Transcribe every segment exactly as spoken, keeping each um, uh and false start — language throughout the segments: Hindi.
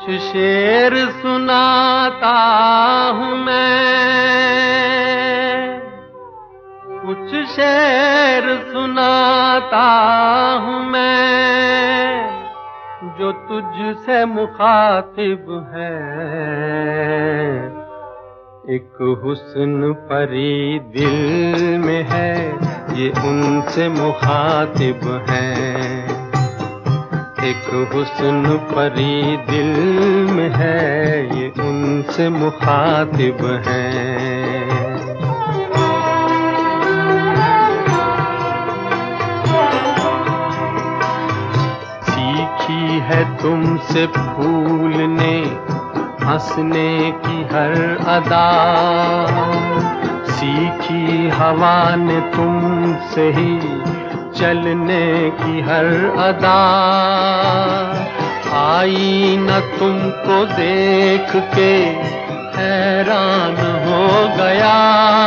कुछ शेर सुनाता हूँ मैं, कुछ शेर सुनाता हूँ मैं, जो तुझसे मुखातिब है। एक हुस्न परी दिल में है, ये उनसे मुखातिब है। एक हुस्न परी दिल में है, ये उनसे मुखातिब है। सीखी है तुमसे फूलने हंसने की हर अदा, सीखी हवा ने तुमसे ही चलने की हर अदा। आई न तुमको देख के हैरान हो गया,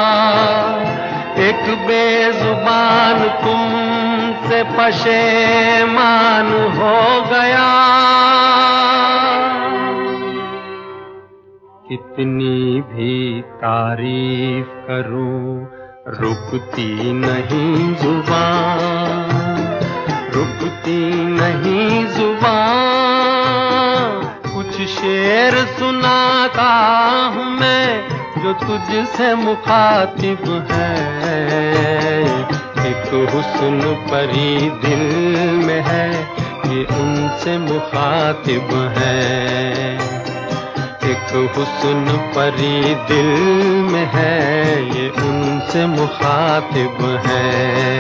एक बेजुबान तुमसे पशेमान हो गया। कितनी भी तारीफ करूं रुकती नहीं जुबान, रुकती नहीं जुबान। कुछ शेर सुनाता हूँ मैं, जो तुझसे मुखातिब है। एक हुस्न परी दिल में है, ये उनसे मुखातिब है। एक हुस्न परी दिल में है, ये उनसे मुखातिब है।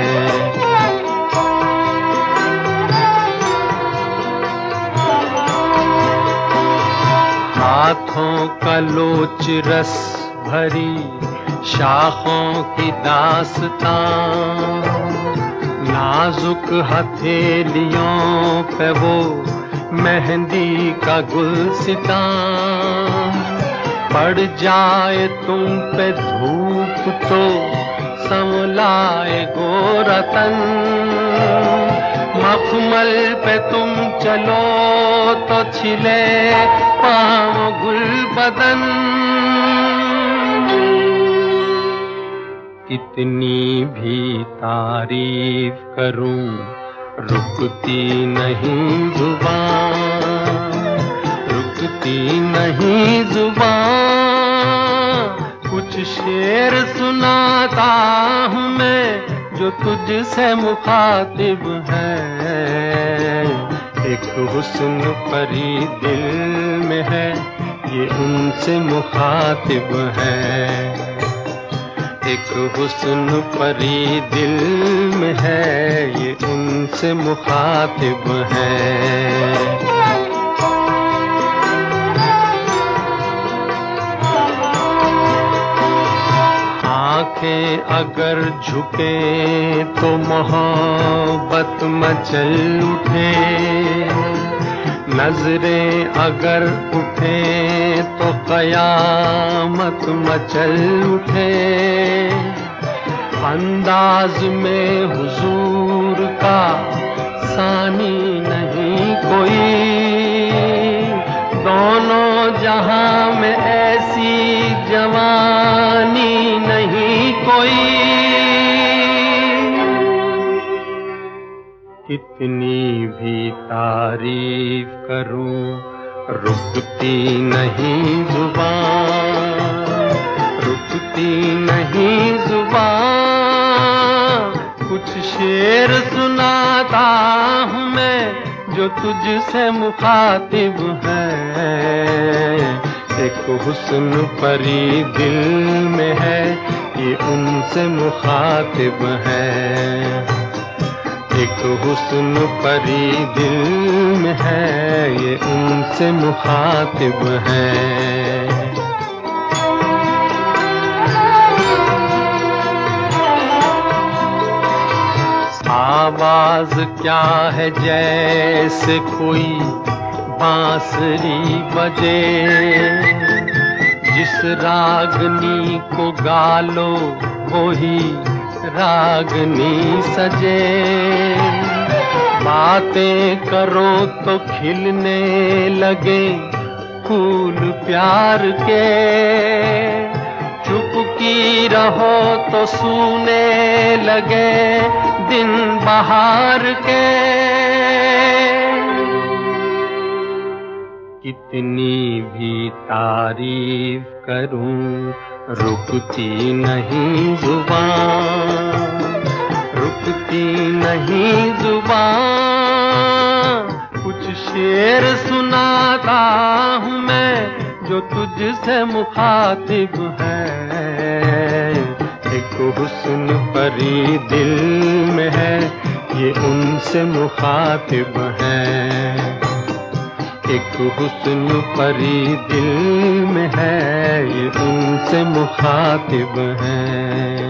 हाथों का लोच रस भरी शाखों की दास्तां, नाजुक हथेलियों पे वो मेहंदी का गुलसितां। पड़ जाए तुम पे धूप तो संवलाए गोरा तन, मखमल पे तुम चलो तो छिले पाँव गुल बदन। कितनी भी तारीफ करूं रुकती नहीं जुबान, रुकती नहीं जुबान। कुछ शेर सुनाता हूँ मैं, जो तुझसे मुखातिब है। एक हुस्न परी दिल में है, ये उनसे मुखातिब है। एक हुस्न परी दिल में है, ये उनसे मुखातिब है। आंखें अगर झुके तो मोहब्बत मचल उठे, नजरें अगर उठे तो कयामत मचल उठे। अंदाज में हुजूर का सानी नहीं कोई, दोनों जहां में ऐसी जवानी नहीं कोई। कितनी भी तारीफ करूं रुकती नहीं जुबान, रुकती नहीं जुबान। कुछ शेर सुनाता हूँ मैं, जो तुझसे मुखातिब है। एक हुस्न परी दिल में है, ये उनसे मुखातिब है। एक हुस्न परी दिल में है, ये उनसे मुखातिब है। आवाज क्या है जैसे कोई बांसुरी बजे, जिस रागनी को गालो वही रागनी सजे। बातें करो तो खिलने लगे फूल प्यार के, चुप की रहो तो सूने लगे दिन बहार के। कितनी भी तारीफ करूं रुकती नहीं जुबान, रुकती नहीं जुबान। कुछ शेर सुनाता हूँ मैं जो तुझसे मुखातिब है। एक हुस्न परी दिल में है, ये उनसे मुखातिब है। एक हुस्न परी दिल में है, ये उनसे मुखातिब है।